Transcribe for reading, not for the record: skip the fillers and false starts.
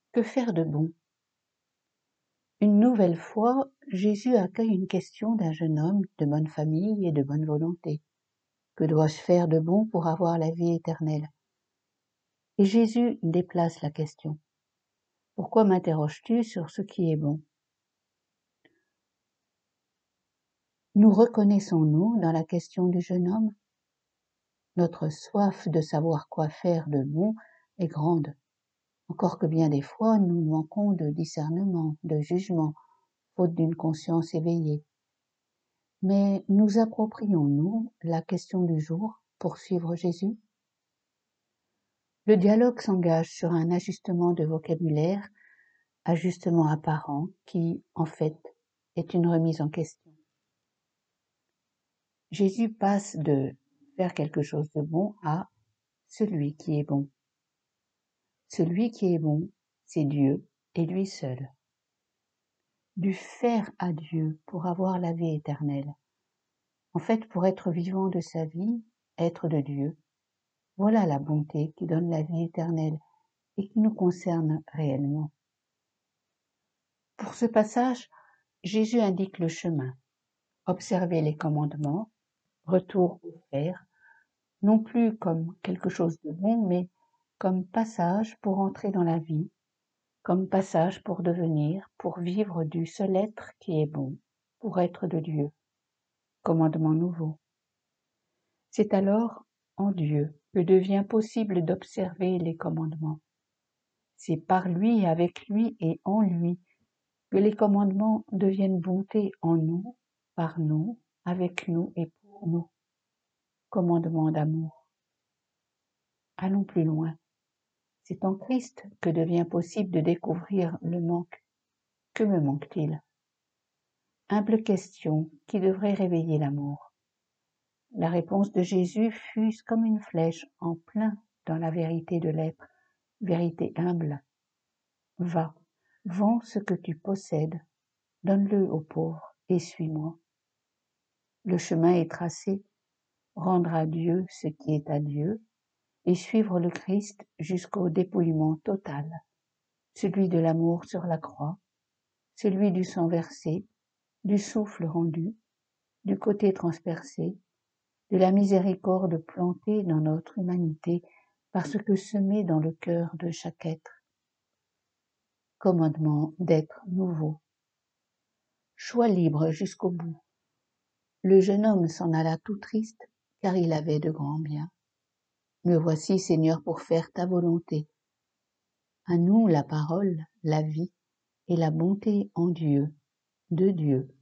Que faire de bon? Une nouvelle fois, Jésus accueille une question d'un jeune homme de bonne famille et de bonne volonté. Que dois-je faire de bon pour avoir la vie éternelle? Et Jésus déplace la question. Pourquoi m'interroges-tu sur ce qui est bon? Nous reconnaissons-nous dans la question du jeune homme? Notre soif de savoir quoi faire de bon est grande, encore que bien des fois nous manquons de discernement, de jugement, faute d'une conscience éveillée. Mais nous approprions-nous la question du jour pour suivre Jésus? Le dialogue s'engage sur un ajustement de vocabulaire, ajustement apparent qui, en fait, est une remise en question. Jésus passe de faire quelque chose de bon à celui qui est bon. Celui qui est bon, c'est Dieu et lui seul. Du faire à Dieu pour avoir la vie éternelle. En fait, pour être vivant de sa vie, être de Dieu, voilà la bonté qui donne la vie éternelle et qui nous concerne réellement. Pour ce passage, Jésus indique le chemin. Observer les commandements, retour au faire, non plus comme quelque chose de bon, mais comme passage pour entrer dans la vie, comme passage pour devenir, pour vivre du seul être qui est bon, pour être de Dieu. Commandement nouveau. C'est alors en Dieu que devient possible d'observer les commandements. C'est par lui, avec lui et en lui que les commandements deviennent bonté en nous, par nous, avec nous et pour nous. Commandement d'amour. Allons plus loin. C'est en Christ que devient possible de découvrir le manque. Que me manque-t-il? Humble question qui devrait réveiller l'amour. La réponse de Jésus fuse comme une flèche en plein dans la vérité de l'être, vérité humble. Va, vends ce que tu possèdes, donne-le aux pauvres et suis-moi. Le chemin est tracé, rendre à Dieu ce qui est à Dieu et suivre le Christ jusqu'au dépouillement total, celui de l'amour sur la croix, celui du sang versé, du souffle rendu, du côté transpercé, de la miséricorde plantée dans notre humanité parce que semée dans le cœur de chaque être. Commandement d'être nouveau. Choix libre jusqu'au bout. Le jeune homme s'en alla tout triste, car il avait de grands biens. Me voici, Seigneur, pour faire ta volonté. À nous la parole, la vie et la bonté en Dieu, de Dieu,